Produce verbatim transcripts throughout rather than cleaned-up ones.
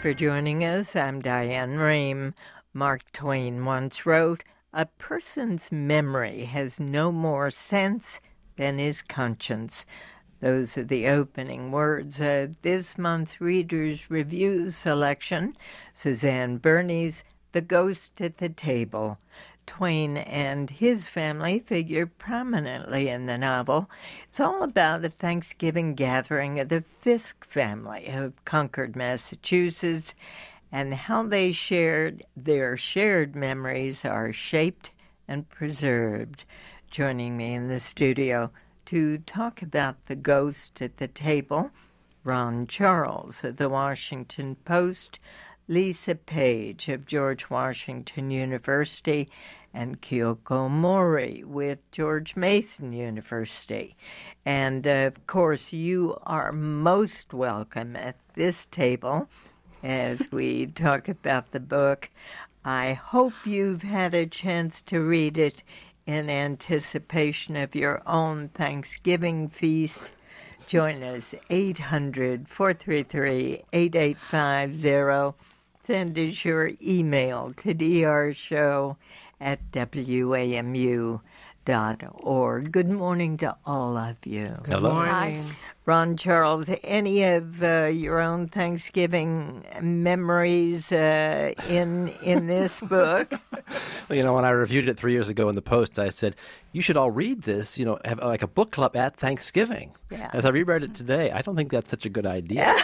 for joining us. I'm Diane Rehm. Mark Twain once wrote, "A person's memory has no more sense than his conscience." Those are the opening words of this month's Reader's Review selection, Suzanne Burney's The Ghost at the Table. Twain and his family figure prominently in the novel. It's all about a Thanksgiving gathering of the Fisk family of Concord, Massachusetts, and how they shared their shared memories are shaped and preserved. Joining me in the studio to talk about The Ghost at the Table, Ron Charles of the Washington Post, Lisa Page of George Washington University, and Kyoko Mori with George Mason University. And, uh, of course, you are most welcome at this table as we talk about the book. I hope you've had a chance to read it in anticipation of your own Thanksgiving feast. Join us, eight hundred, four three three, eight eight five zero. Send us your email to drshow at w a m u dot org. Good morning to all of you. Good Hello. morning. Hi. Ron Charles, any of uh, your own Thanksgiving memories uh, in in this book? Well, you know, when I reviewed it three years ago in the Post, I said, you should all read this, you know, have like a book club at Thanksgiving. Yeah. As I reread it today, I don't think that's such a good idea.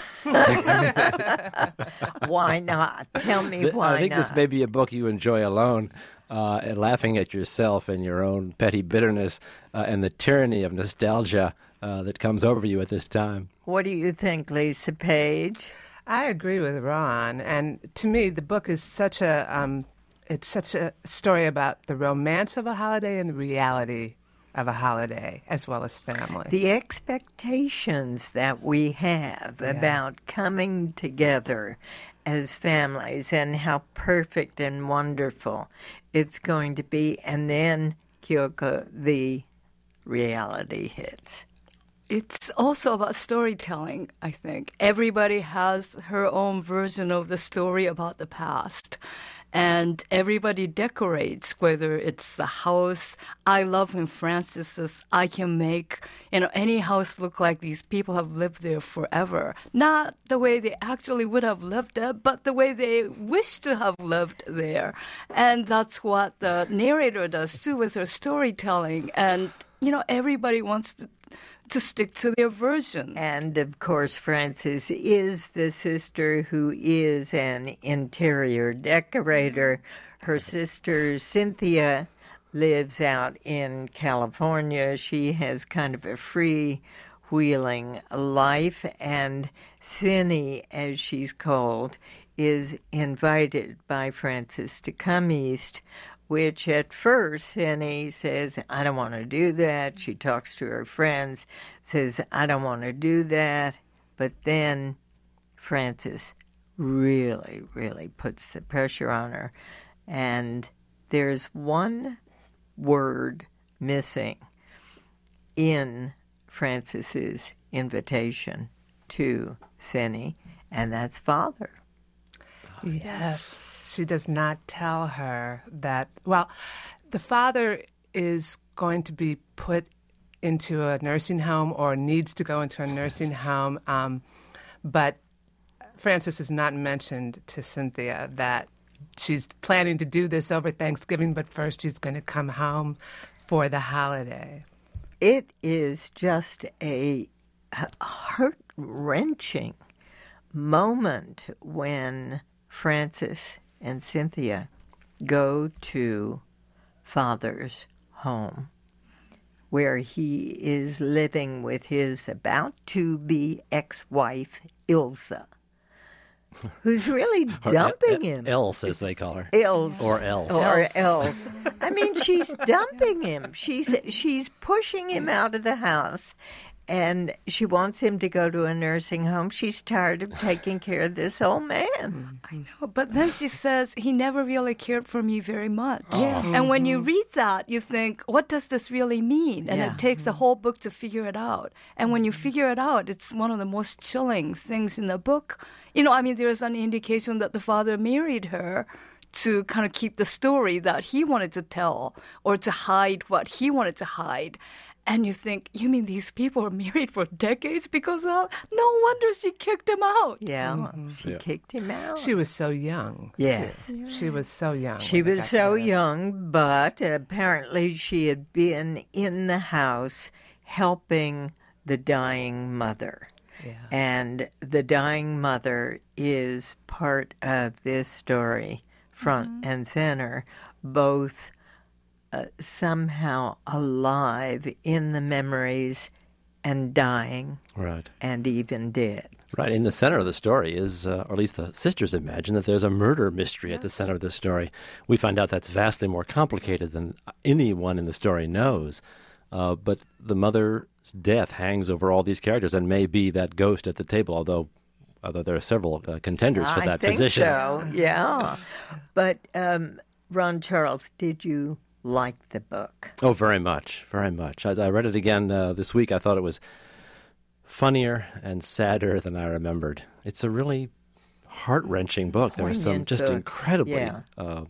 Why not? Tell me why I think not. this may be a book you enjoy alone, uh, and laughing at yourself and your own petty bitterness uh, and the tyranny of nostalgia uh, that comes over you at this time. What do you think, Lisa Page? I agree with Ron, and to me, the book is such a um, it's such a story about the romance of a holiday and the reality of a holiday, as well as family. The expectations that we have Yeah. about coming together as families and how perfect and wonderful it's going to be, and then, Kyoko, the reality hits. It's also about storytelling, I think. Everybody has her own version of the story about the past. And everybody decorates, whether it's the house. I love when Francis says, I can make, you know, any house look like these people have lived there forever. Not the way they actually would have lived there, but the way they wish to have lived there. And that's what the narrator does, too, with her storytelling. And, you know, everybody wants to to stick to their version. And, of course, Frances is the sister who is an interior decorator. Her sister, Cynthia, lives out in California. She has kind of a free-wheeling life, and Cindy, as she's called, is invited by Frances to come east, which at first, Cindy says, I don't want to do that. She talks to her friends, says, I don't want to do that. But then Frances really, really puts the pressure on her. And there's one word missing in Frances's invitation to Cindy, and that's father. Yes. She does not tell her that, well, the father is going to be put into a nursing home or needs to go into a nursing home, um, but Frances has not mentioned to Cynthia that she's planning to do this over Thanksgiving, but first she's going to come home for the holiday. It is just a heart-wrenching moment when Frances and Cynthia go to father's home, where he is living with his about-to-be ex-wife, Ilsa, who's really dumping him. Else, as they call her. Else. Or else. Or else. I mean, she's dumping him. She's she's pushing him out of the house. and she wants him to go to a nursing home. She's tired of taking care of this old man. I know, but then she says, he never really cared for me very much. Yeah. And when you read that, you think, what does this really mean? And Yeah. it takes the whole book to figure it out. And when you figure it out, it's one of the most chilling things in the book. You know, I mean, there's an indication that the father married her to kind of keep the story that he wanted to tell or to hide what he wanted to hide. And you think, you mean these people were married for decades because of? No wonder she kicked him out. Yeah, she Yeah. kicked him out. She was so young. Yes. too. She was so young. She when they was got so together. young, but apparently she had been in the house helping the dying mother. Yeah. And the dying mother is part of this story, front and center, both uh, somehow alive in the memories and dying Right. and even dead. Right. In the center of the story is, uh, or at least the sisters imagine, that there's a murder mystery at the center of the story. We find out that's vastly more complicated than anyone in the story knows. Uh, but the mother's death hangs over all these characters and may be that ghost at the table, although although there are several uh, contenders for I that think position. so, yeah. But um, Ron Charles, did you like the book? Oh, very much, very much. As I read it again uh, this week, I thought it was funnier and sadder than I remembered. It's a really heart-wrenching book. There are some Poignant just book, incredibly yeah. uh,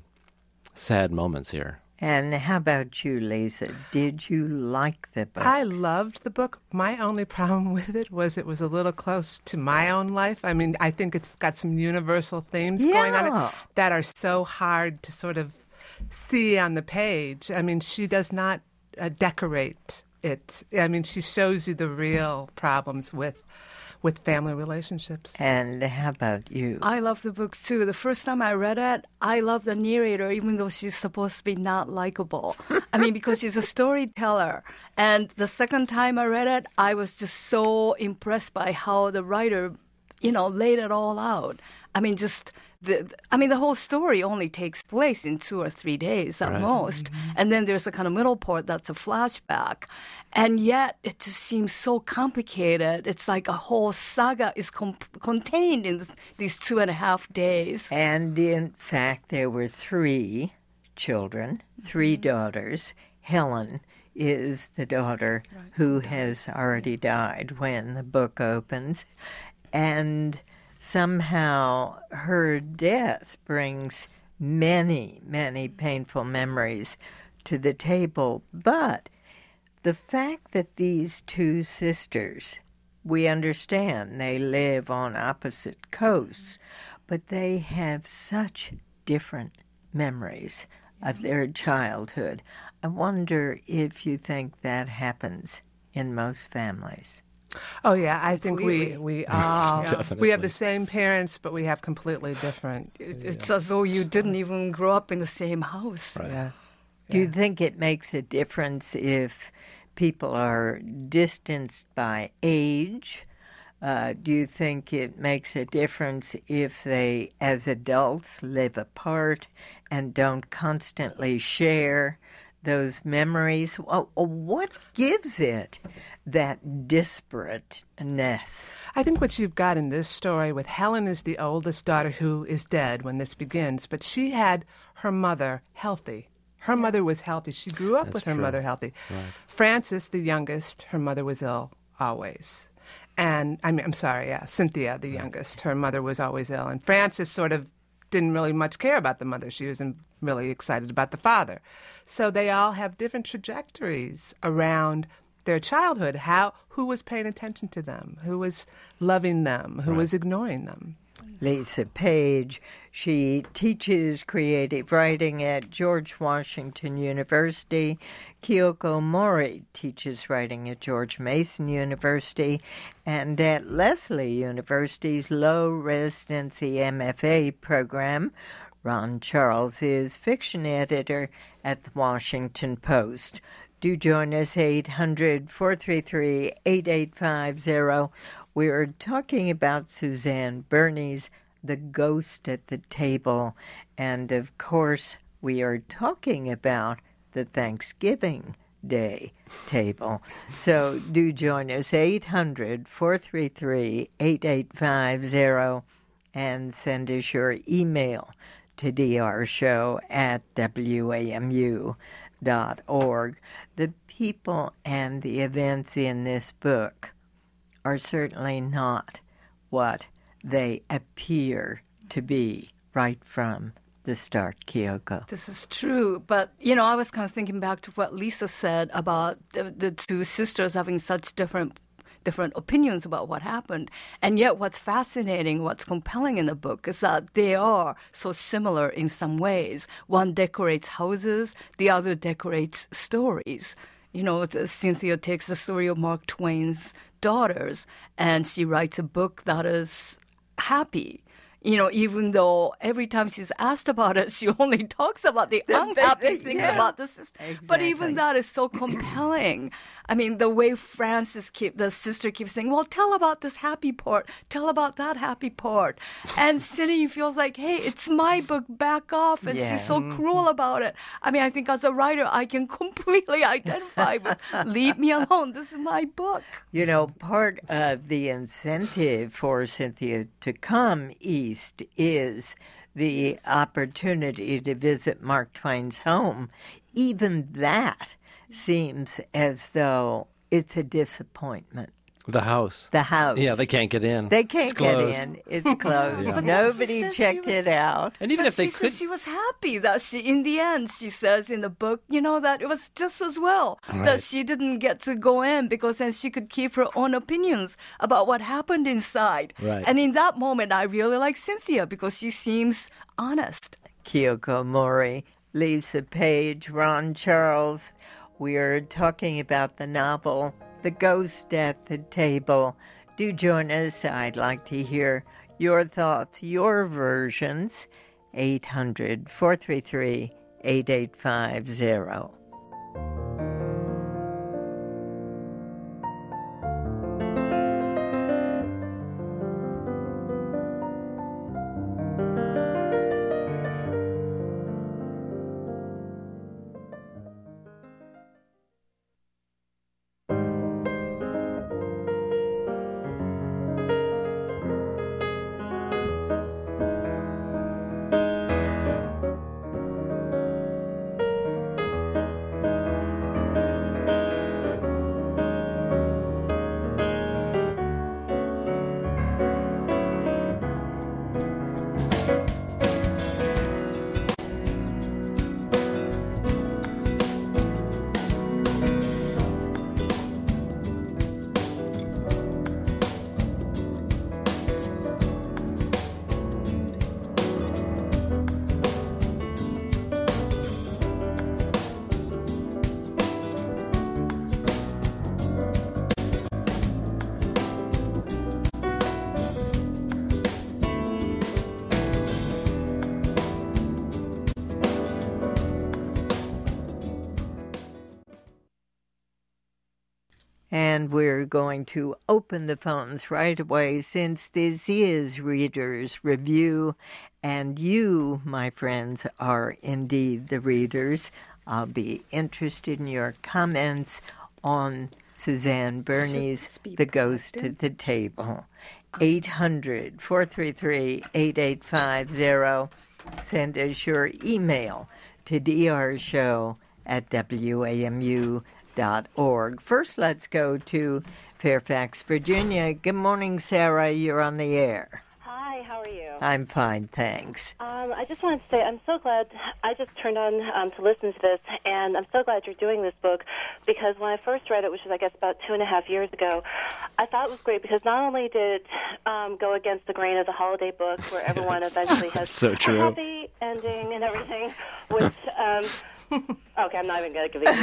sad moments here. And how about you, Lisa? Did you like the book? I loved the book. My only problem with it was it was a little close to my own life. I mean, I think it's got some universal themes going on Yeah. it that are so hard to sort of see on the page. I mean, she does not uh, decorate it. I mean, she shows you the real problems with with family relationships. And how about you? I love the book too. The first time I read it, I love the narrator, even though she's supposed to be not likable. I mean, because she's a storyteller. And the second time I read it, I was just so impressed by how the writer, you know, laid it all out. I mean, just the, I mean, the whole story only takes place in two or three days at Right. most. And then there's a kind of middle part that's a flashback. And yet it just seems so complicated. It's like a whole saga is com- contained in th- these two and a half days. And in fact, there were three children, three daughters. Helen is the daughter who has already died when the book opens. And somehow her death brings many, many painful memories to the table. But the fact that these two sisters, we understand they live on opposite coasts, but they have such different memories of their childhood. I wonder if you think that happens in most families. Oh yeah, I think we Completely. we all Definitely. we have the same parents, but we have completely different. It, it's as though you didn't even grow up in the same house. Right. Yeah. Do you think it makes a difference if people are distanced by age? Uh, do you think it makes a difference if they, as adults, live apart and don't constantly share those memories? Wh- What gives it that disparateness? I think what you've got in this story with Helen is the oldest daughter who is dead when this begins, but she had her mother healthy. Her mother was healthy. She grew up That's with her true. mother healthy. Frances, the youngest, her mother was ill always. And I mean, I'm sorry, yeah, Cynthia, the youngest, her mother was always ill. And Frances sort of didn't really much care about the mother. She was really excited about the father. So they all have different trajectories around their childhood. How, who was paying attention to them? Who was loving them? Who was ignoring them? Lisa Page. She teaches creative writing at George Washington University. Kyoko Mori teaches writing at George Mason University and at Lesley University's low residency M F A program. Ron Charles is fiction editor at the Washington Post. Do join us, eight hundred, four three three, eight eight five zero. We're talking about Suzanne Burney's The Ghost at the Table. And, of course, we are talking about the Thanksgiving day table. So do join us, eight hundred, four three three, eight eight five zero, and send us your email to drshow at w a m u dot org. The people and the events in this book are certainly not what they appear to be right from the start, Kyoko. This is true. But, you know, I was kind of thinking back to what Lisa said about the, the two sisters having such different different opinions about what happened. And yet what's fascinating, what's compelling in the book is that they are so similar in some ways. One decorates houses, the other decorates stories. You know, the, Cynthia takes the story of Mark Twain's daughters, and she writes a book that is happy. You know, even though every time she's asked about it, she only talks about the unhappy things yeah. about the sister. Exactly. But even that is so compelling. I mean, the way Frances keep the sister keeps saying, "Well, tell about this happy part. Tell about that happy part." And Cindy feels like, "Hey, it's my book. Back off!" And Yeah. she's so cruel about it. I mean, I think as a writer, I can completely identify with. Leave me alone. This is my book. You know, part of the incentive for Cynthia to come east is the opportunity to visit Mark Twain's home. Even that seems as though it's a disappointment. The house. The house. Yeah, they can't get in. They can't It's get closed. in. It's closed. Yeah. But Nobody she says checked she was- it out. And even But if they she could, says she was happy that she, in the end, she says in the book, you know, that it was just as well Right. that she didn't get to go in because then she could keep her own opinions about what happened inside. Right. And in that moment, I really like Cynthia because she seems honest. Kyoko Mori, Lisa Page, Ron Charles. We're talking about the novel The Ghost at the Table. Do join us. I'd like to hear your thoughts, your versions. eight hundred, four three three, eight eight five zero. And we're going to open the phones right away since this is Reader's Review, and you, my friends, are indeed the readers. I'll be interested in your comments on Suzanne Burney's The Ghost at the Table. eight hundred, four three three, eight eight five zero. Send us your email to drshow at w a m u dot org. First, let's go to Fairfax, Virginia. Good morning, Sarah. You're on the air. Hi, how are you? I'm fine, thanks. Um, I just wanted to say I'm so glad I just turned on um, to listen to this, and I'm so glad you're doing this book because when I first read it, which was, I guess, about two and a half years ago, I thought it was great because not only did it um, go against the grain of the holiday book where everyone eventually has so true. a happy ending and everything, which, um, okay, I'm not even going to give you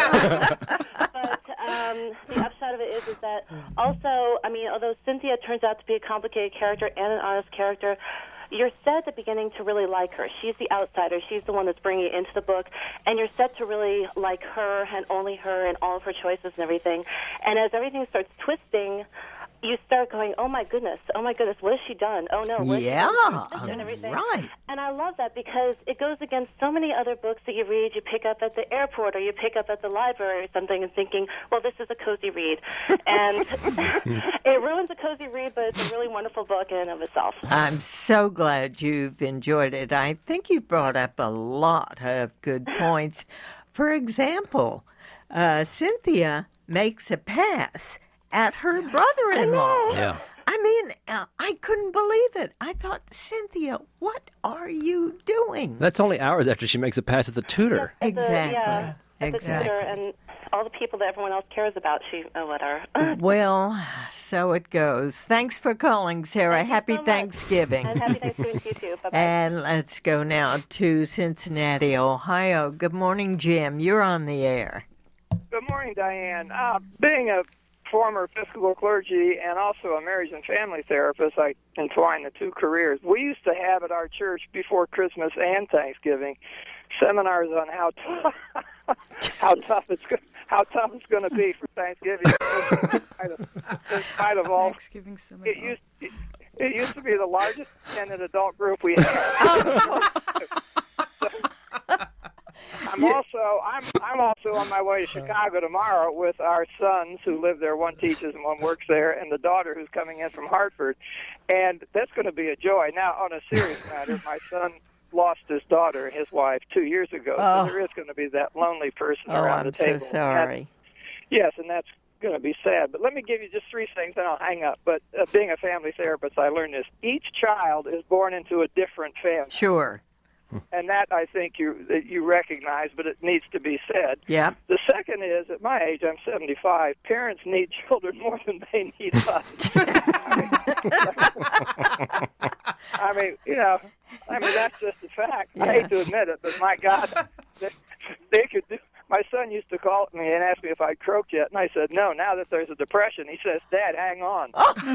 But um, the upshot of it is, is that also, I mean, although Cynthia turns out to be a complicated character and an honest character, you're set at the beginning to really like her. She's the outsider. She's the one that's bringing you into the book, and you're set to really like her and only her and all of her choices and everything. And as everything starts twisting, you start going, oh my goodness, oh my goodness, what has she done? Oh no, what Yeah, has she done? Her sister and everything. right. And I love that because it goes against so many other books that you read, you pick up at the airport or you pick up at the library or something and thinking, well, this is a cozy read. And it ruins a cozy read, but it's a really wonderful book in and of itself. I'm so glad you've enjoyed it. I think you brought up a lot of good points. For example, uh, Cynthia makes a pass at her brother-in-law. Yeah. I mean, uh, I couldn't believe it. I thought, Cynthia, what are you doing? That's only hours after she makes a pass at the tutor. At the- Exactly. yeah, at the Exactly. tutor and all the people that everyone else cares about, she, oh, whatever. Well, so it goes. Thanks for calling, Sarah. Thank you Happy so much. Thanksgiving. And happy Thanksgiving to you, too. Bye-bye. And let's go now to Cincinnati, Ohio. Good morning, Jim. You're on the air. Good morning, Diane. Uh, being a former Episcopal clergy and also a marriage and family therapist, I entwine the two careers. We used to have at our church before Christmas and Thanksgiving seminars on how t- how tough it's go- how tough it's going to be for Thanksgiving. In spite of, in spite of all, Thanksgiving seminar. it used it, it used to be the largest attended adult group we had. I'm also I'm I'm also on my way to Chicago tomorrow with our sons who live there. One teaches and one works there, and the daughter who's coming in from Hartford, and that's going to be a joy. Now, on a serious matter, my son lost his daughter, his wife, two years ago, Oh. so there is going to be that lonely person Oh, around I'm the table. so sorry. Yes, and that's going to be sad. But let me give you just three things, and I'll hang up. But uh, being a family therapist, I learned this: each child is born into a different family. Sure. And that, I think, you that you recognize, but it needs to be said. Yep. The second is, at my age, I'm seventy-five, parents need children more than they need us. I mean, you know, I mean, that's just a fact. Yeah. I hate to admit it, but my God, they, they could do. My son used to call me and ask me if I'd croaked yet, and I said, no, now that there's a depression. He says, Dad, hang on.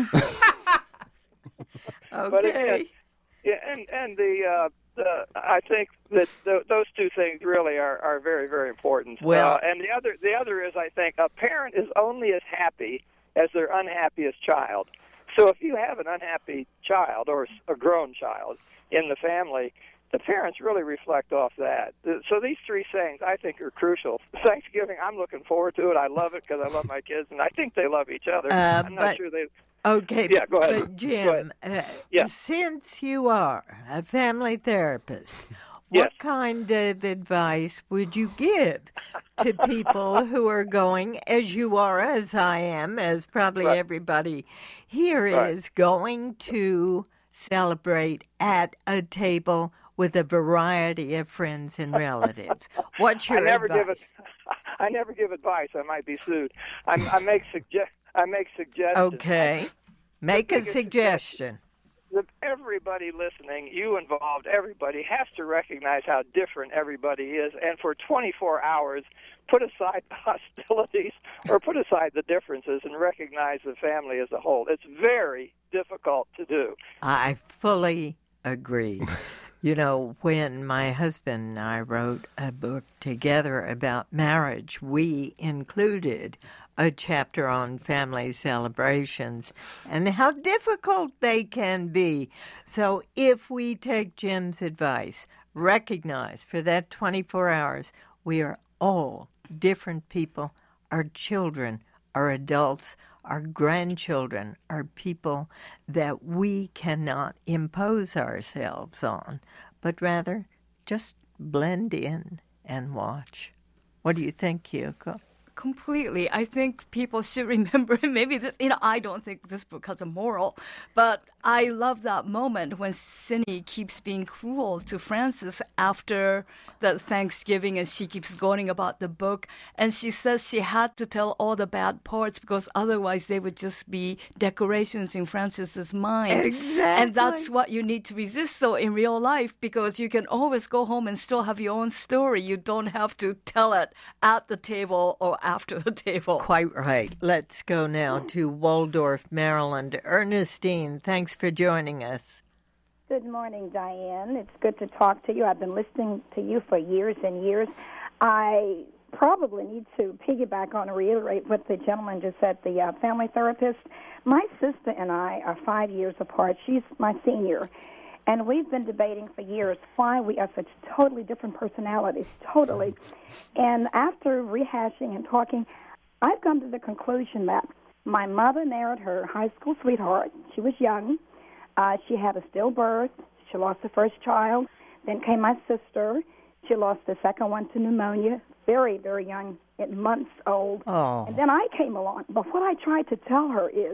But Okay. again, yeah, and, and the... Uh, Uh, I think that th- those two things really are, are very, very important. Well- uh, and the other the other is, I think, a parent is only as happy as their unhappiest child. So if you have an unhappy child or a grown child in the family, the parents really reflect off that. So these three things, I think, are crucial. Thanksgiving, I'm looking forward to it. I love it because I love my kids, and I think they love each other. Uh, I'm but- not sure they... Okay, Yeah, go ahead. but Jim, uh, Yeah. since you are a family therapist, Yes. what kind of advice would you give to people who are going, as you are, as I am, as probably Right. everybody here Right. is, going to celebrate at a table with a variety of friends and relatives? What's your I never advice? give it. I never give advice. I might be sued. I, I make suggest. I make suggestions. Okay, make a biggest suggestion. The, everybody listening, you involved, everybody has to recognize how different everybody is, and for twenty-four hours, put aside the hostilities or put aside the differences and recognize the family as a whole. It's very difficult to do. I fully agree. You know, when my husband and I wrote a book together about marriage, we included a chapter on family celebrations and how difficult they can be. So if we take Jim's advice, recognize for that twenty-four hours, we are all different people. Our children, our adults, our grandchildren are people that we cannot impose ourselves on, but rather just blend in and watch. What do you think, Kyoko? Completely. I think people should remember, maybe this, you know, I don't think this book has a moral, but I love that moment when Cindy keeps being cruel to Frances after the Thanksgiving, and she keeps going about the book, and she says she had to tell all the bad parts because otherwise they would just be decorations in Frances's mind. Exactly. And that's what you need to resist, though, in real life, because you can always go home and still have your own story. You don't have to tell it at the table or after the table. Quite right. Let's go now to Waldorf, Maryland. Ernestine, thanks for joining us. Good morning, Diane. It's good to talk to you. I've been listening to you for years and years. I probably need to piggyback on and reiterate what the gentleman just said, the uh, family therapist. My sister and I are five years apart. She's my senior. And we've been debating for years why we are such totally different personalities, totally. And after rehashing and talking, I've come to the conclusion that my mother married her high school sweetheart. She was young. Uh, she had a stillbirth. She lost the first child. Then came my sister. She lost the second one to pneumonia, very, very young, at months old. Oh. And then I came along. But what I tried to tell her is,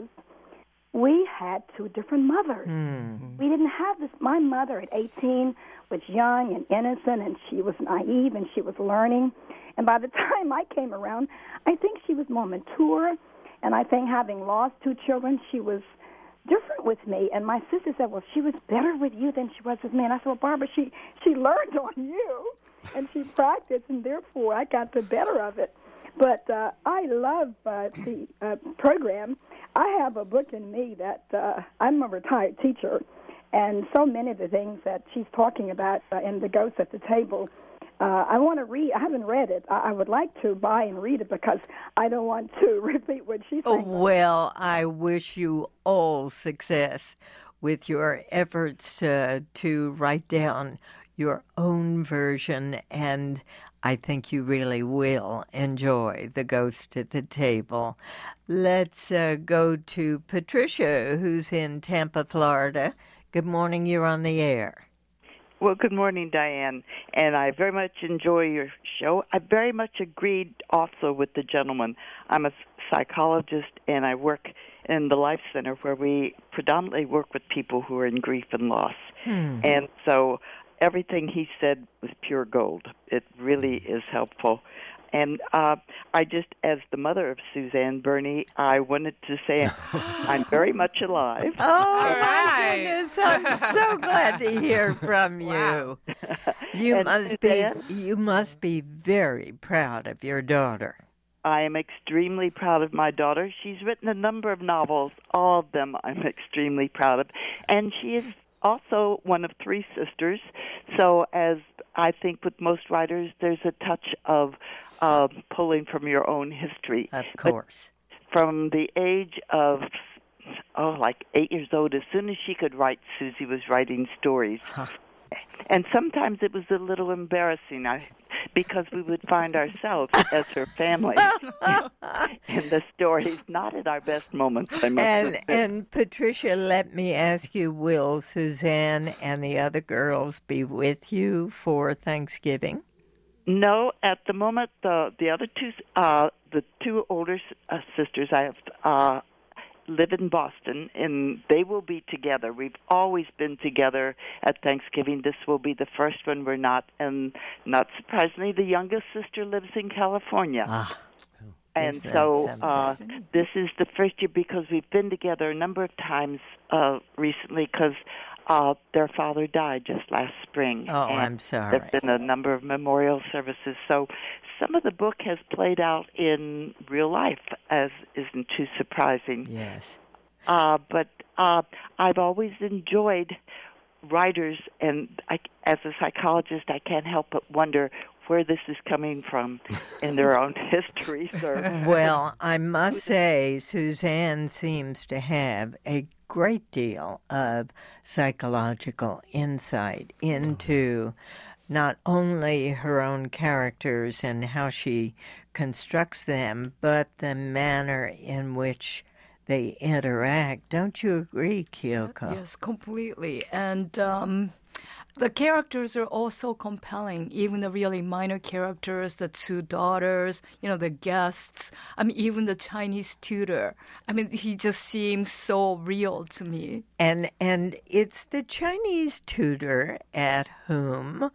we had two different mothers. Mm. We didn't have this. My mother at eighteen was young and innocent, and she was naive, and she was learning. And by the time I came around, I think she was more mature, and I think having lost two children, she was different with me. And my sister said, well, she was better with you than she was with me. And I said, well, Barbara, she, she learned on you, and she practiced, and therefore I got the better of it. But uh, I love uh, the uh, program. I have a book in me that uh, I'm a retired teacher, and so many of the things that she's talking about uh, in The Ghost at the Table, uh, I want to read. I haven't read it. I, I would like to buy and read it because I don't want to repeat what she's Oh, saying. well, I wish you all success with your efforts uh, to write down your own version, and I think you really will enjoy The Ghost at the Table. Let's uh, go to Patricia, who's in Tampa, Florida. Good morning. You're on the air. Well, good morning, Diane, and I very much enjoy your show. I very much agreed also with the gentleman. I'm a psychologist, and I work in the Life Center where we predominantly work with people who are in grief and loss. Hmm. And so everything he said was pure gold. It really is helpful. And uh, I just, as the mother of Suzanne Burney, I wanted to say I'm very much alive. Oh, my right. goodness. I'm so glad to hear from you. Wow. You And must be Suzanne? you must be very proud of your daughter. I am extremely proud of my daughter. She's written a number of novels. All of them I'm extremely proud of. And she is also one of three sisters. So as I think with most writers, there's a touch of uh, pulling from your own history. Of But course. from the age of, oh, like eight years old, as soon as she could write, Susie was writing stories. Huh. And sometimes it was a little embarrassing I, because we would find ourselves as her family in the stories, not at our best moments, I must And admit. and Patricia, let me ask you, will Suzanne and the other girls be with you for Thanksgiving? No, at the moment, the the other two, uh, the two older uh, sisters I have uh, live in Boston, and they will be together. We've always been together at Thanksgiving. This will be the first one we're not, and not surprisingly, the youngest sister lives in California. Ah, And isn't so that uh, something? this is the first year because we've been together a number of times uh, recently because uh, their father died just last spring. Oh, and I'm sorry. There's been a number of memorial services. So some of the book has played out in real life, as isn't too surprising. Yes. Uh, but uh, I've always enjoyed writers, and I, as a psychologist, I can't help but wonder where this is coming from in their own histories. Or Well, I must say, Suzanne seems to have a great deal of psychological insight into not only her own characters and how she constructs them, but the manner in which they interact. Don't you agree, Kyoko? Yes, completely. And um, the characters are also compelling, even the really minor characters, the two daughters, you know, the guests. I mean, even the Chinese tutor. I mean, he just seems so real to me. And and it's the Chinese tutor at whom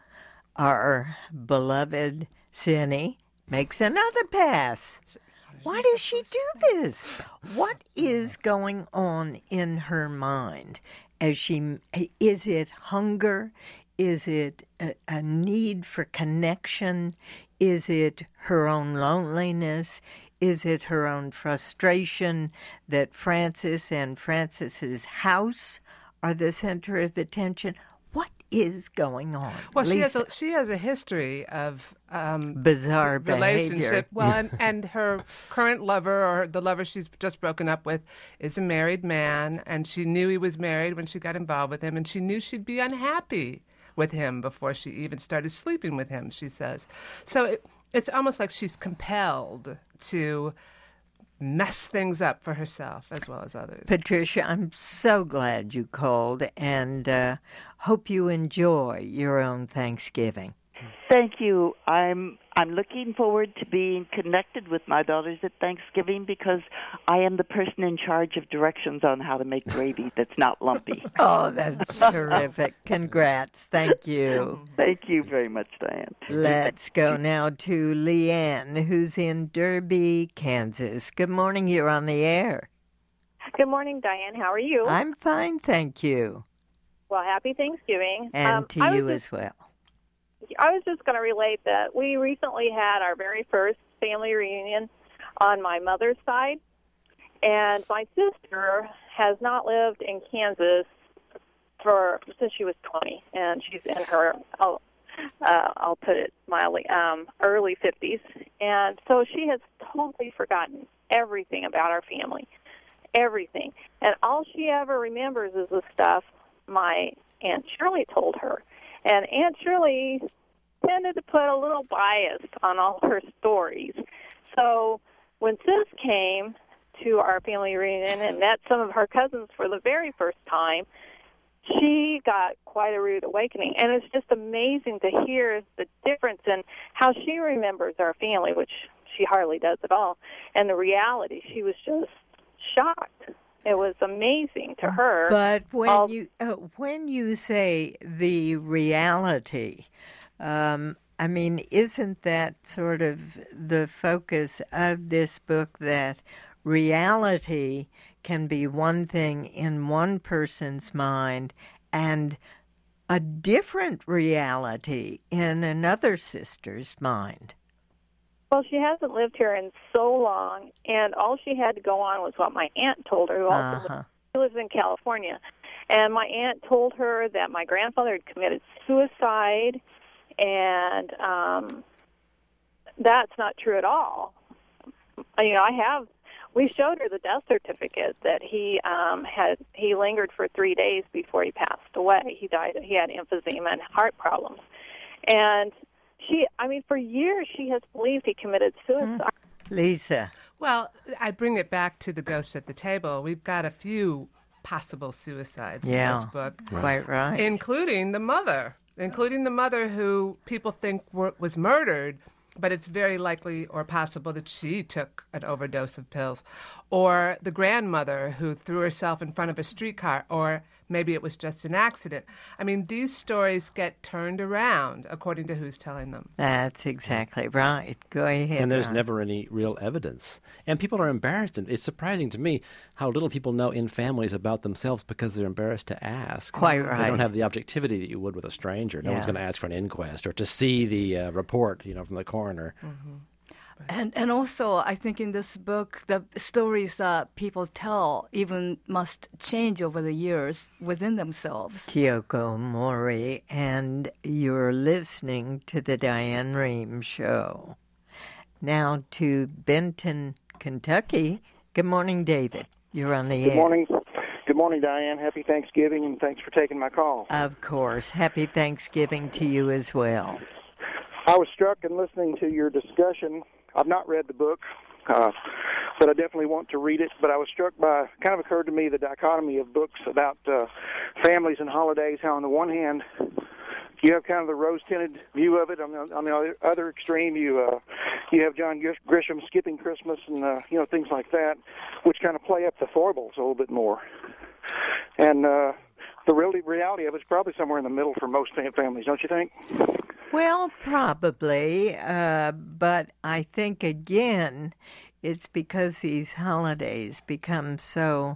our beloved Cindy makes another pass. Why does she do this? What is going on in her mind? As she, is it hunger? Is it a, a need for connection? Is it her own loneliness? Is it her own frustration that Francis and Francis's house are the center of attention? What is going on? Well, she has Lisa. a, she has a history of um, Bizarre b- relationship. behavior. Well, and, and her current lover, or the lover she's just broken up with, is a married man, and she knew he was married when she got involved with him, and she knew she'd be unhappy with him before she even started sleeping with him, she says. So it, it's almost like she's compelled to mess things up for herself as well as others. Patricia, I'm so glad you called, and uh, hope you enjoy your own Thanksgiving. Thank you. I'm I'm looking forward to being connected with my daughters at Thanksgiving because I am the person in charge of directions on how to make gravy that's not lumpy. Oh, that's terrific. Congrats. Thank you. Thank you very much, Diane. Let's go now to Leanne, who's in Derby, Kansas. Good morning. You're on the air. Good morning, Diane. How are you? I'm fine, thank you. Well, happy Thanksgiving. And um, to I you was just, as well. I was just going to relate that we recently had our very first family reunion on my mother's side, and my sister has not lived in Kansas for since she was twenty, and she's in her, I'll, uh, I'll put it mildly, um, early fifties, and so she has totally forgotten everything about our family, everything, and all she ever remembers is the stuff my Aunt Shirley told her. And Aunt Shirley tended to put a little bias on all her stories. So when Sis came to our family reunion and met some of her cousins for the very first time, she got quite a rude awakening. And it's just amazing to hear the difference in how she remembers our family, which she hardly does at all, and the reality. She was just shocked. It was amazing to her. But when All, you uh, when you say the reality, um, I mean, isn't that sort of the focus of this book, that reality can be one thing in one person's mind and a different reality in another sister's mind? Well, she hasn't lived here in so long, and all she had to go on was what my aunt told her, who also Uh-huh. lives, she lives in California. And my aunt told her that my grandfather had committed suicide, and um, that's not true at all. You know, I have, we showed her the death certificate that he um, had, he lingered for three days before he passed away. He died, he had emphysema and heart problems. And She, I mean, for years she has believed he committed suicide. Lisa. Well, I bring it back to the ghost at the table. We've got a few possible suicides Yeah, in this book. quite right. Including the mother, including the mother who people think were, was murdered, but it's very likely or possible that she took an overdose of pills. Or the grandmother who threw herself in front of a streetcar, or maybe it was just an accident. I mean, these stories get turned around according to who's telling them. That's exactly right. Go ahead. And there's Ron. never any real evidence. And people are embarrassed. And it's surprising to me how little people know in families about themselves because they're embarrassed to ask. Quite They right. don't have the objectivity that you would with a stranger. No Yeah. one's going to ask for an inquest or to see the uh, report, you know, from the coroner. Mm-hmm. And and also, I think in this book, the stories that people tell even must change over the years within themselves. Kyoko Mori, and you're listening to the Diane Rehm Show. Now to Benton, Kentucky. Good morning, David. You're on the air. Good morning. Good morning, Diane. Happy Thanksgiving, and thanks for taking my call. Of course. Happy Thanksgiving to you as well. I was struck in listening to your discussion. I've not read the book, uh, but I definitely want to read it. But I was struck by, kind of occurred to me, the dichotomy of books about uh, families and holidays, how on the one hand, you have kind of the rose-tinted view of it. On the, on the other extreme, you uh, you have John Grisham skipping Christmas and uh, you know things like that, which kind of play up the foibles a little bit more. And uh, the really reality of it's probably somewhere in the middle for most families, don't you think? Well, probably, uh, but I think, again, it's because these holidays become so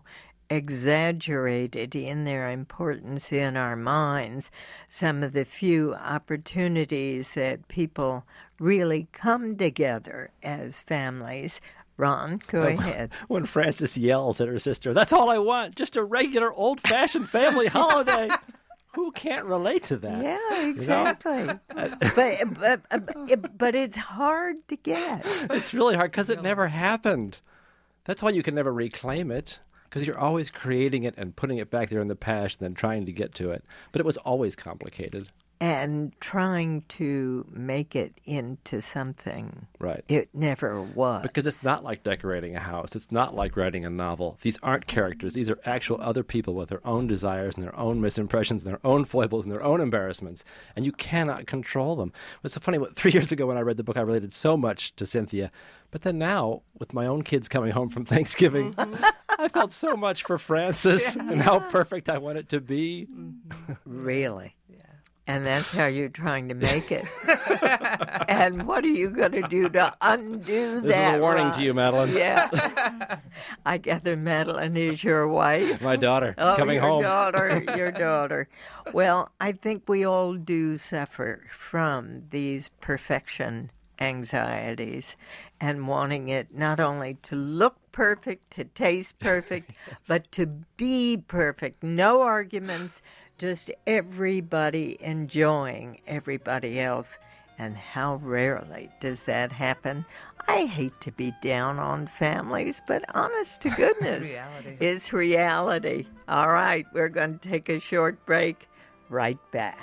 exaggerated in their importance in our minds. Some of the few opportunities that people really come together as families. Ron, go Oh, ahead. When Frances yells at her sister, "That's all I want, just a regular old-fashioned family holiday." Who can't relate to that? Yeah, exactly. but, but, but, but it's hard to get. It's really hard because it never happened. That's why you can never reclaim it, because you're always creating it and putting it back there in the past and then trying to get to it. But it was always complicated. And trying to make it into something. Right. It never was. Because it's not like decorating a house. It's not like writing a novel. These aren't characters. These are actual other people with their own desires and their own misimpressions and their own foibles and their own embarrassments. And you cannot control them. It's so funny. What, three years ago when I read the book, I related so much to Cynthia. But then now, with my own kids coming home from Thanksgiving, mm-hmm. I felt so much for Frances yeah. and how perfect I want it to be. Mm-hmm. Really? Yeah. And that's how you're trying to make it. And what are you going to do to undo this that? This is a warning run? to you, Madeline. Yeah. I gather Madeline is your wife. My daughter, oh, coming your home. Daughter, your daughter. Well, I think we all do suffer from these perfection anxieties and wanting it not only to look perfect, to taste perfect, but to be perfect. No arguments. Just everybody enjoying everybody else. And how rarely does that happen? I hate to be down on families, but honest to goodness, it's reality. It's reality. All right, we're going to take a short break. Right back.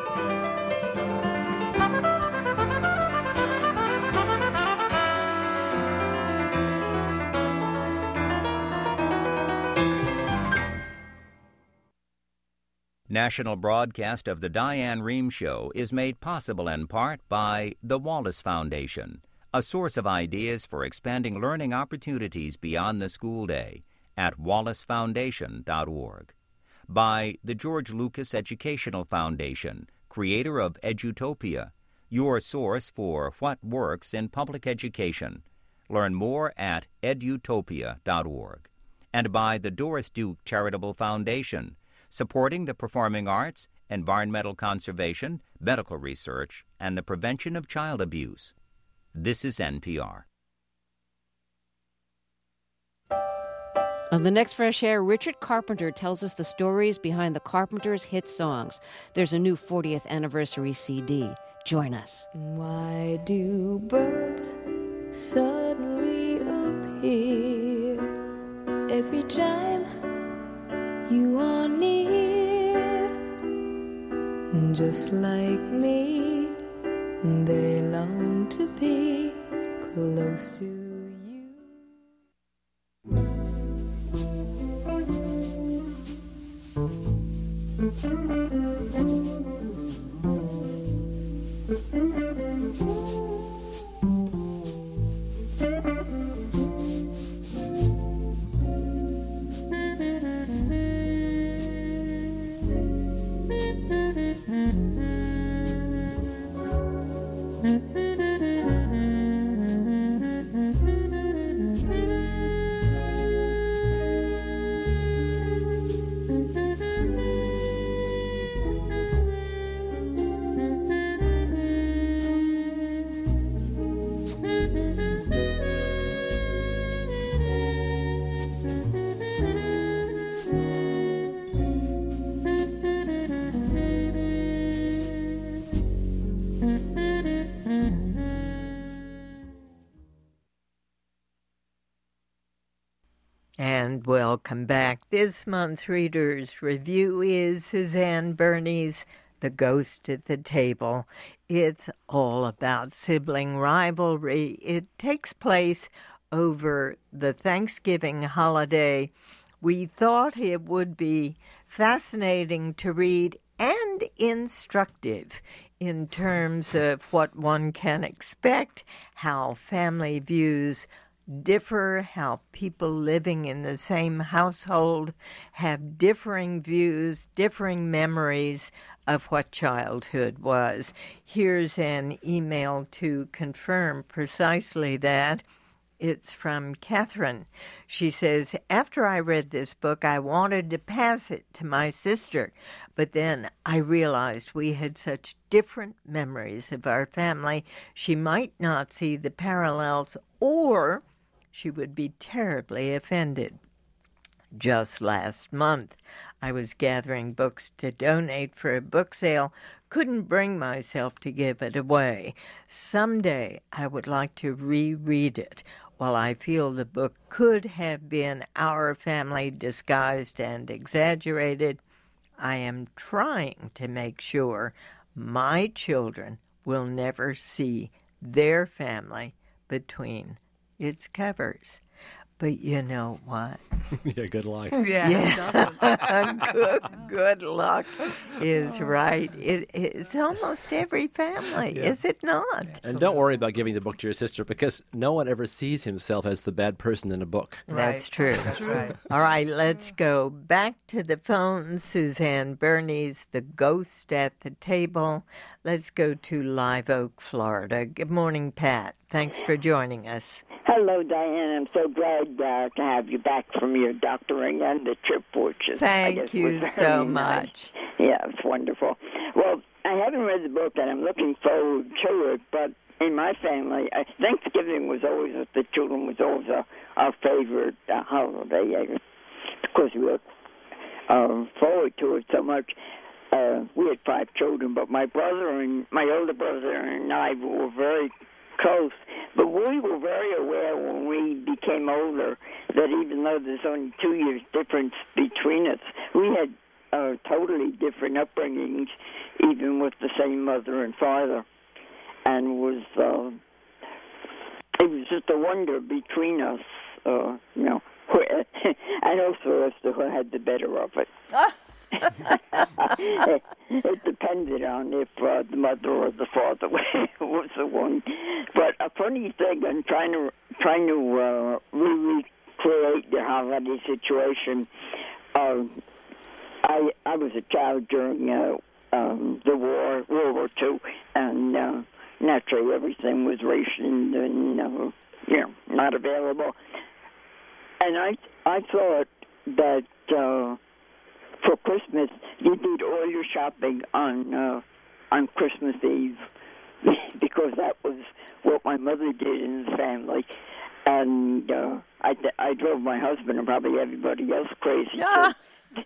National broadcast of the Diane Rehm Show is made possible in part by the Wallace Foundation, a source of ideas for expanding learning opportunities beyond the school day at wallace foundation dot org. By the George Lucas Educational Foundation, creator of Edutopia, your source for what works in public education. Learn more at edutopia dot org. And by the Doris Duke Charitable Foundation, supporting the performing arts, environmental conservation, medical research, and the prevention of child abuse. This is N P R. On the next Fresh Air, Richard Carpenter tells us the stories behind the Carpenters' hit songs. There's a new fortieth anniversary C D. Join us. Why do birds suddenly appear every time you are near? Just like me, they long to be close to you. And welcome back. This month's Reader's Review is Suzanne Burney's The Ghost at the Table. It's all about sibling rivalry. It takes place over the Thanksgiving holiday. We thought it would be fascinating to read and instructive in terms of what one can expect, how family views differ, how people living in the same household have differing views, differing memories of what childhood was. Here's an email to confirm precisely that. It's from Catherine. She says, after I read this book, I wanted to pass it to my sister, but then I realized we had such different memories of our family, she might not see the parallels, or she would be terribly offended. Just last month, I was gathering books to donate for a book sale. Couldn't bring myself to give it away. Someday I would like to reread it. While I feel the book could have been Our Family disguised and exaggerated, I am trying to make sure my children will never see their family between its covers. But you know what? Yeah, good luck. Yeah. yeah. good, good luck is right. It, it's almost every family, Yeah. is it not? And don't worry about giving the book to your sister, because no one ever sees himself as the bad person in a book. That's true. That's right. All right, let's go back to the phone. Suzanne Bernie's The Ghost at the Table. Let's go to Live Oak, Florida. Good morning, Pat. Thanks for joining us. Hello, Diane. I'm so glad uh, to have you back from your doctoring and the trip, which is, Thank I guess, you was so very much. Nice. Yeah, it's wonderful. Well, I haven't read the book, and I'm looking forward to it, but in my family, I, Thanksgiving was always, with the children, was always a, our favorite uh, holiday, uh, because we look uh, forward to it so much. Uh, we had five children, but my brother and my older brother and I were very close, but we were very aware when we became older that even though there's only two years difference between us, we had uh, totally different upbringings, even with the same mother and father, and was uh, it was just a wonder between us, uh, you know, and also as to who had the better of it. it, it depended on if uh, the mother or the father was the one. But a funny thing, I'm trying to trying to uh, recreate the holiday situation. Uh, I I was a child during uh, um, the war, World War Two, and uh, naturally everything was rationed and uh, you know not available. And I I thought that. Uh, For Christmas, you did all your shopping on uh, on Christmas Eve because that was what my mother did in the family, and uh, I, I drove my husband and probably everybody else crazy too.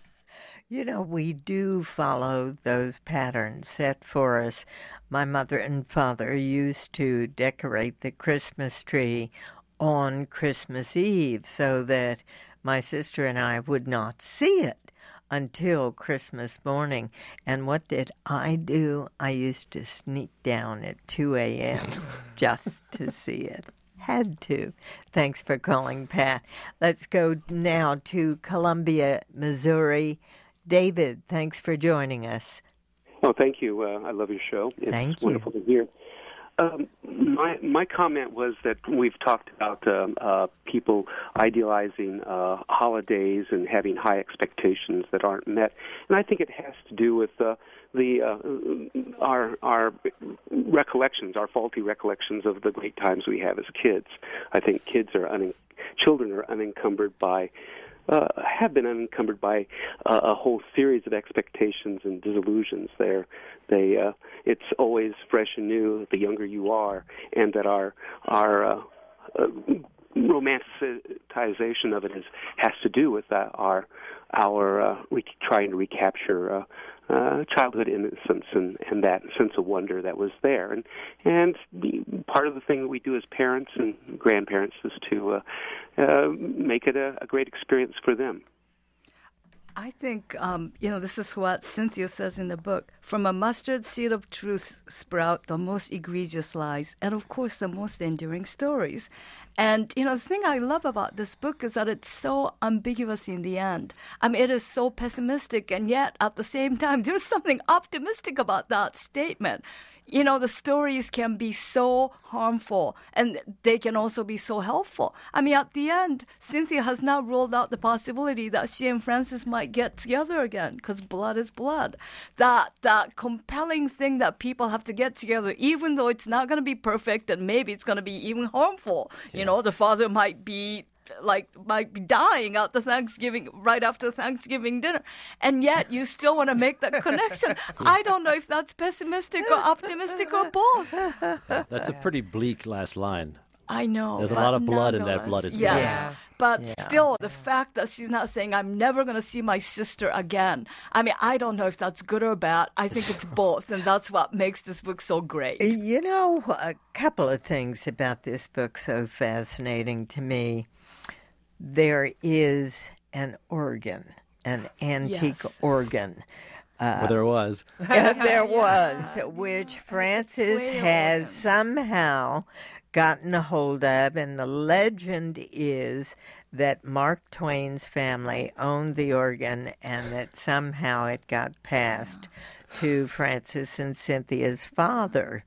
You know, we do follow those patterns set for us. My mother and father used to decorate the Christmas tree on Christmas Eve so that my sister and I would not see it until Christmas morning. And what did I do? I used to sneak down at two a.m. just to see it. Had to. Thanks for calling, Pat. Let's go now to Columbia, Missouri. David, thanks for joining us. Oh, thank you. Uh, I love your show. It's thank wonderful you. to hear. Um, my my comment was that we've talked about um, uh, people idealizing uh, holidays and having high expectations that aren't met, and I think it has to do with uh, the uh, our our recollections, our faulty recollections of the great times we have as kids. I think kids are un- children are unencumbered by. Uh, have been unencumbered by uh, a whole series of expectations and disillusions. There, they uh, it's always fresh and new the younger you are, and that our our uh, uh, romanticization of it is has to do with uh, our our uh, re- trying to recapture uh, uh, childhood innocence and, and that sense of wonder that was there. And and the, part of the thing that we do as parents and grandparents is to uh, uh, make it a, a great experience for them. I think, um, you know, this is what Cynthia says in the book. From a mustard seed of truth sprout the most egregious lies and, of course, the most enduring stories. And, you know, the thing I love about this book is that it's so ambiguous in the end. I mean, it is so pessimistic, and yet, at the same time, there's something optimistic about that statement. You know, the stories can be so harmful, and they can also be so helpful. I mean, at the end, Cynthia has now ruled out the possibility that she and Francis might get together again, because blood is blood. That that compelling thing that people have to get together, even though it's not going to be perfect, and maybe it's going to be even harmful. Yeah. You know, the father might be like might be dying at the Thanksgiving right after Thanksgiving dinner, and yet you still want to make that connection. I don't know if that's pessimistic or optimistic or both. That's a pretty bleak last line. I know. There's a but lot of blood in that nonetheless- blood is Yes. blood. Yeah. But Yeah. still, the fact that she's not saying, I'm never going to see my sister again. I mean, I don't know if that's good or bad. I think it's both, and that's what makes this book so great. You know, a couple of things about this book so fascinating to me. There is an organ, an antique Yes. organ. Uh, Well, there was. there was, which Francis play has organ. somehow gotten a hold of, and the legend is that Mark Twain's family owned the organ and that somehow it got passed to Francis and Cynthia's father.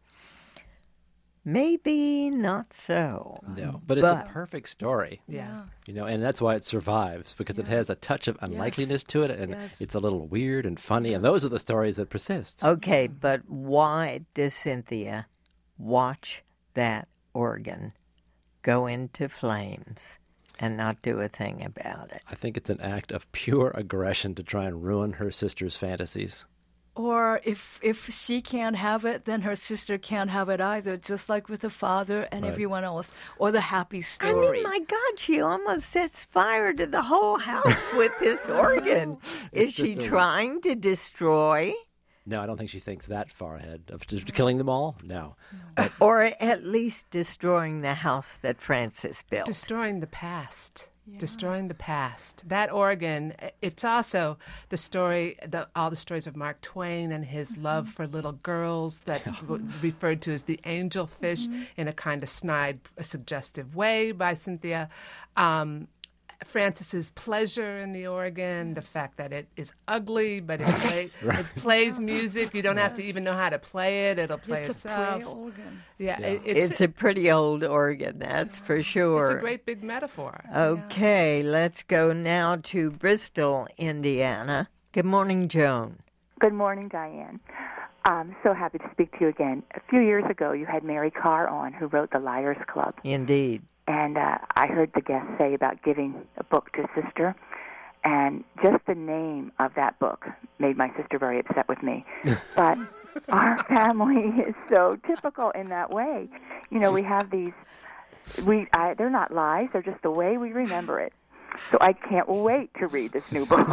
Maybe not so. No, but it's a But- perfect story. Yeah. You know, and that's why it survives, because it has a touch of unlikeliness to it, and Yes. it's a little weird and funny, and those are the stories that persist. Okay, but why does Cynthia watch that organ go into flames and not do a thing about it? I think it's an act of pure aggression to try and ruin her sister's fantasies. Or if if she can't have it, then her sister can't have it either, just like with the father and Right. everyone else. Or the happy I story. mean, my God, she almost sets fire to the whole house with this organ. Is It's she just a- trying to destroy, No, I don't think she thinks that far ahead of just killing them all. No. or at least destroying the house that Francis built? Destroying the past. Destroying the past. That organ, it's also the story, the, all the stories of Mark Twain and his love for little girls that w- referred to as the angelfish in a kind of snide, suggestive way by Cynthia. Um, Francis's pleasure in the organ, the fact that it is ugly, but it, play, it plays music. You don't have to even know how to play it. It'll play It's a itself. play organ. Yeah, Yeah. It, It's, it's, a pretty old organ, that's for sure. it's a great big metaphor. Okay, let's go now to Bristol, Indiana. Good morning, Joan. Good morning, Diane. I'm so happy to speak to you again. A few years ago, you had Mary Carr on, who wrote The Liars Club. Indeed. And uh, I heard the guest say about giving a book to sister. And just the name of that book made my sister very upset with me. But our family is so typical in that way. You know, we have these, we I, they're not lies, they're just the way we remember it. So I can't wait to read this new book.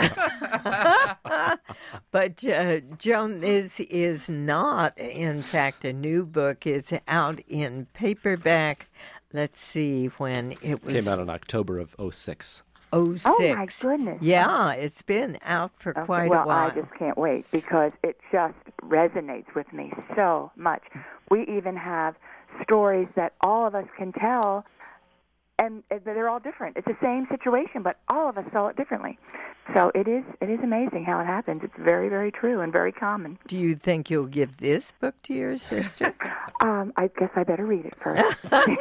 But uh, Joan, this is not, in fact, a new book. It's out in paperback. Let's see when it was. Came out in October of oh six. oh six. Oh, my goodness. Yeah, it's been out for Okay, quite well, a while. I just can't wait because it just resonates with me so much. We even have stories that all of us can tell, and uh, they're all different. It's the same situation, but all of us tell it differently. So it is it is amazing how it happens. It's very, very true and very common. Do you think you'll give this book to your sister? Um, I guess I better read it first.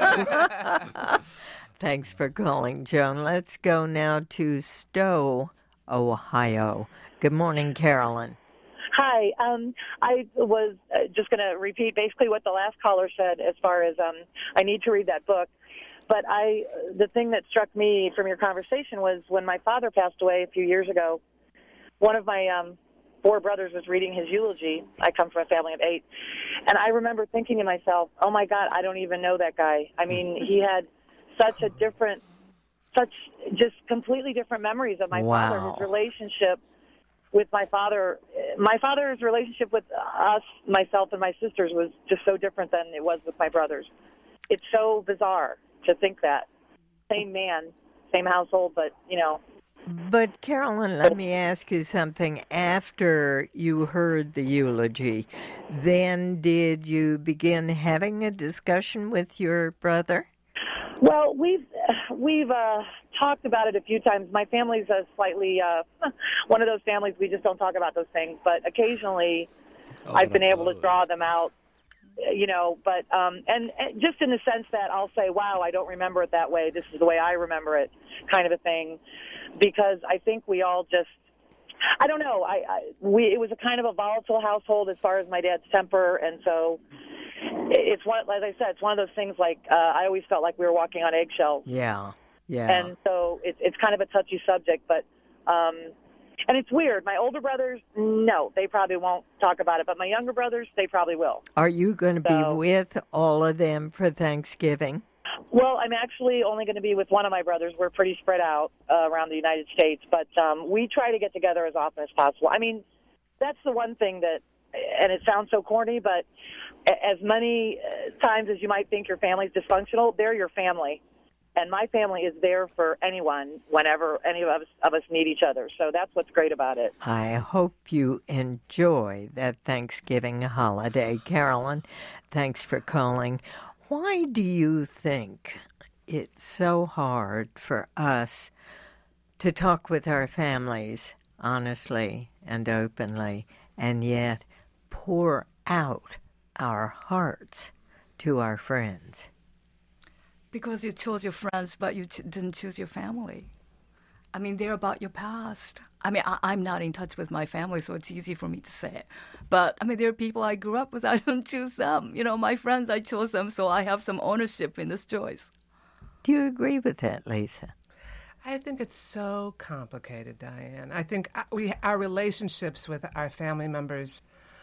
Thanks for calling, Joan. Let's go now to Stowe, Ohio. Good morning, Carolyn. Hi. Um, I was uh, just going to repeat basically what the last caller said as far as um, I need to read that book. But I, the thing that struck me from your conversation was when my father passed away a few years ago, one of my um, four brothers was reading his eulogy. I come from a family of eight. And I remember thinking to myself, oh, my God, I don't even know that guy. I mean, he had such a different, such just completely different memories of my Wow. father, his relationship with my father. My father's relationship with us, myself and my sisters, was just so different than it was with my brothers. It's so bizarre to think that. Same man, same household, but, you know. But, Carolyn, let me ask you something. After you heard the eulogy, then did you begin having a discussion with your brother? Well, we've we've uh, talked about it a few times. My family's a slightly uh, one of those families we just don't talk about those things. But occasionally, Oh, I've been no, able to those. draw them out. You know, but um, and, and just in the sense that I'll say, "Wow, I don't remember it that way. This is the way I remember it," kind of a thing. Because I think we all just, I don't know. I, I we it was a kind of a volatile household as far as my dad's temper, and so. It's one, as I said, it's one of those things like uh, I always felt like we were walking on eggshells. Yeah, yeah. And so it's it's kind of a touchy subject, but um, and it's weird. My older brothers, no, they probably won't talk about it, but my younger brothers, they probably will. Are you going to So- be with all of them for Thanksgiving? Well, I'm actually only going to be with one of my brothers. We're pretty spread out uh, around the United States, but um, we try to get together as often as possible. I mean, that's the one thing that, and it sounds so corny, but as many times as you might think your family's dysfunctional, they're your family. And my family is there for anyone whenever any of us, of us need each other. So that's what's great about it. I hope you enjoy that Thanksgiving holiday, Carolyn. Thanks for calling. Why do you think it's so hard for us to talk with our families honestly and openly, and yet pour out our hearts to our friends? Because you chose your friends, but you ch- didn't choose your family. I mean, they're about your past. I mean, I- I'm not in touch with my family, so it's easy for me to say it. But, I mean, there are people I grew up with. I don't choose them. You know, my friends, I chose them, so I have some ownership in this choice. Do you agree with that, Lisa? I think it's so complicated, Diane. I think we our relationships with our family members,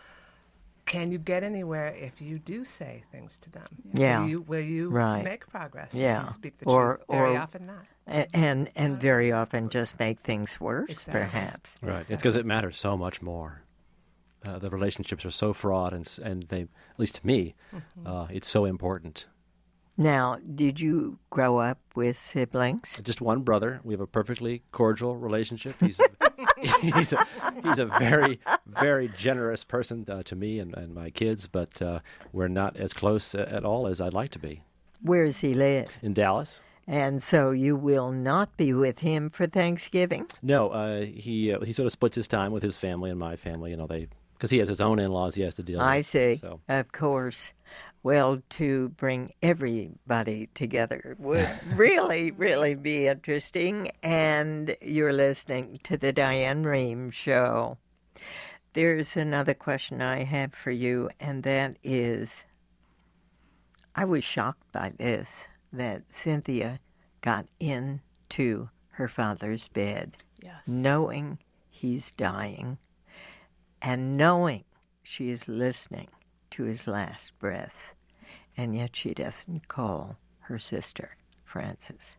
can you get anywhere if you do say things to them? Yeah. Will you, will you right. make progress yeah. if you speak the or, truth? Very or, often not. And, and very often just make things worse, exactly. perhaps. Right. Exactly. It's because it matters so much more. Uh, the relationships are so fraught, and, and they, at least to me, mm-hmm. uh, it's so important. Now, did you grow up with siblings? Just one brother. We have a perfectly cordial relationship. He's a, he's a, he's a very, very generous person uh, to me and, and my kids, but uh, we're not as close at all as I'd like to be. Where does he live? In Dallas. And so you will not be with him for Thanksgiving? No, uh, he uh, he sort of splits his time with his family and my family. You know, they because he has his own in-laws he has to deal I with. I see. So. Of course. Well, to bring everybody together would really, really be interesting. And you're listening to the Diane Rehm Show. There's another question I have for you, and that is, I was shocked by this, that Cynthia got into her father's bed, yes. knowing he's dying, and knowing she's listening to his last breath, and yet she doesn't call her sister, Frances.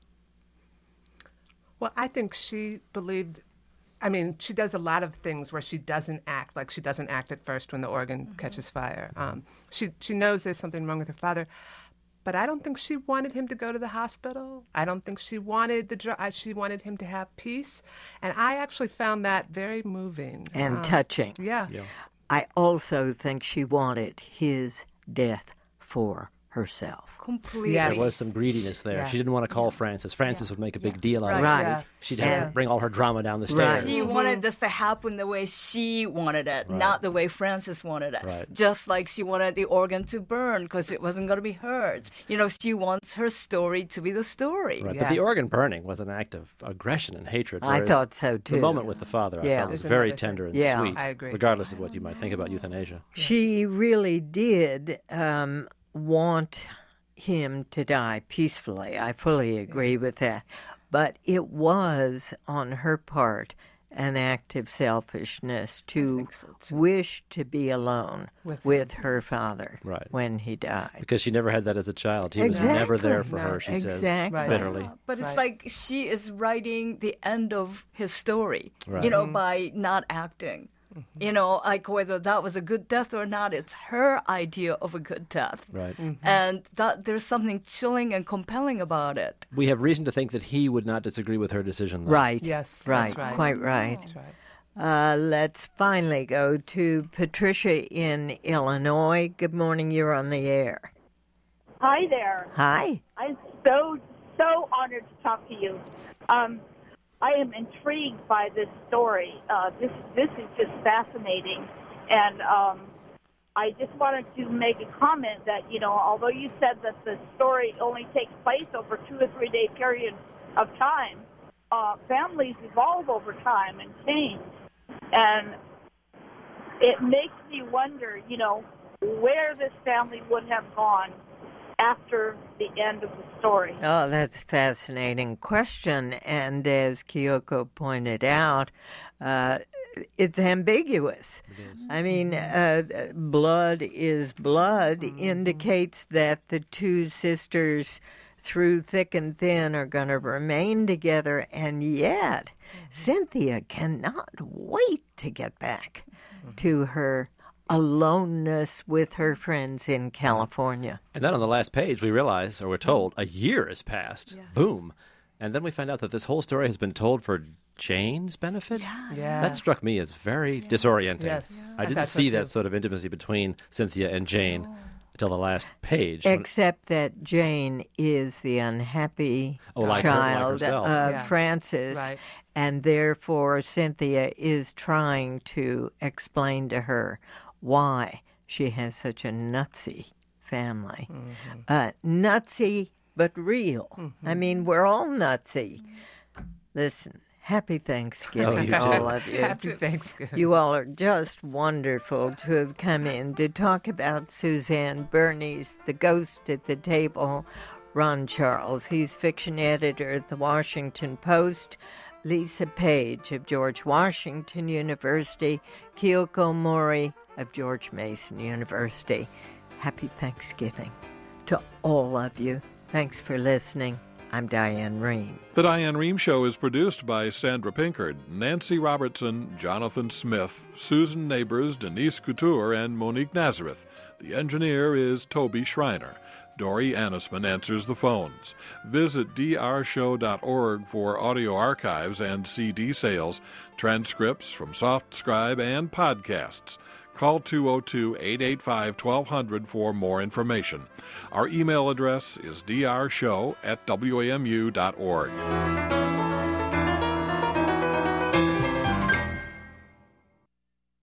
Well, I think she believed, I mean, she does a lot of things where she doesn't act, like she doesn't act at first when the organ mm-hmm. catches fire. Um, she, she knows there's something wrong with her father, but I don't think she wanted him to go to the hospital. I don't think she wanted the dr- she wanted him to have peace, and I actually found that very moving. And um, touching. Yeah. yeah. I also think she wanted his death for herself. Completely. Yes. There was some greediness there. Yeah. She didn't want to call yeah. Frances. Frances yeah. would make a big yeah. deal out right. of it. Right. Yeah. She'd Yeah. have to bring all her drama down the Right. stairs. She Mm-hmm. wanted this to happen the way she wanted it, Right. not the way Frances wanted it. Right. Just like she wanted the organ to burn because it wasn't going to be hers. You know, she wants her story to be the story. Right. Yeah. But the organ burning was an act of aggression and hatred. I thought so, too. The moment with the father, Yeah. I thought was There's very another tender thing. and Yeah. sweet, I agree. regardless of what you might think about euthanasia. She really did um, want him to die peacefully. I fully agree with that. But it was, on her part, an act of selfishness to so, wish to be alone with, with her father Right. when he died. Because she never had that as a child. He Exactly. was never there for No. her, she Exactly. says Right. bitterly. Uh, but it's Right. like she is writing the end of his story, Right. you know, Mm-hmm. by not acting. Mm-hmm. You know, like whether that was a good death or not, it's her idea of a good death. Right. Mm-hmm. And that there's something chilling and compelling about it. We have reason to think that he would not disagree with her decision, though. Right. Yes, Right. that's right. Quite right. That's right. Uh, let's finally go to Patricia in Illinois. Good morning. You're on the air. Hi there. Hi. I'm so, so honored to talk to you. Um, I am intrigued by this story. Uh, this this is just fascinating. And um, I just wanted to make a comment that, you know, although you said that the story only takes place over two or three day period of time, uh, families evolve over time and change. And it makes me wonder, you know, where this family would have gone after the end of the story. Oh, that's a fascinating question. And as Kyoko pointed out, uh, it's ambiguous. It is. I mean, uh, blood is blood indicates that the two sisters, through thick and thin, are going to remain together, and yet Cynthia cannot wait to get back to her aloneness with her friends in California. And then on the last page, we realize, or we're told, a year has passed. Yes. Boom. And then we find out that this whole story has been told for Jane's benefit? Yeah. Yeah. That struck me as very disorienting. Yes. I I didn't thought so, see too. that sort of intimacy between Cynthia and Jane until the last page. when- Except that Jane is the unhappy Oh, like her- like child herself. of Yeah. Frances, Right. and therefore Cynthia is trying to explain to her why she has such a nutsy family. Mm-hmm. Uh, nutsy, but real. I mean, we're all nutsy. Listen, happy Thanksgiving Oh, you to too. all of you. Happy Thanksgiving. You all are just wonderful to have come in to talk about Suzanne Bernice, the ghost at the table. Ron Charles, he's fiction editor at the Washington Post. Lisa Page of George Washington University. Kyoko Mori of George Mason University. Happy Thanksgiving to all of you. Thanks for listening. I'm Diane Rehm. The Diane Rehm Show is produced by Sandra Pinkard, Nancy Robertson, Jonathan Smith, Susan Neighbors, Denise Couture, and Monique Nazareth. The engineer is Toby Schreiner. Dory Annisman answers the phones. Visit d r show dot org for audio archives and C D sales, transcripts from SoftScribe, and podcasts. Call two oh two, eight eight five, twelve hundred for more information. Our email address is d r show at w a m u dot org.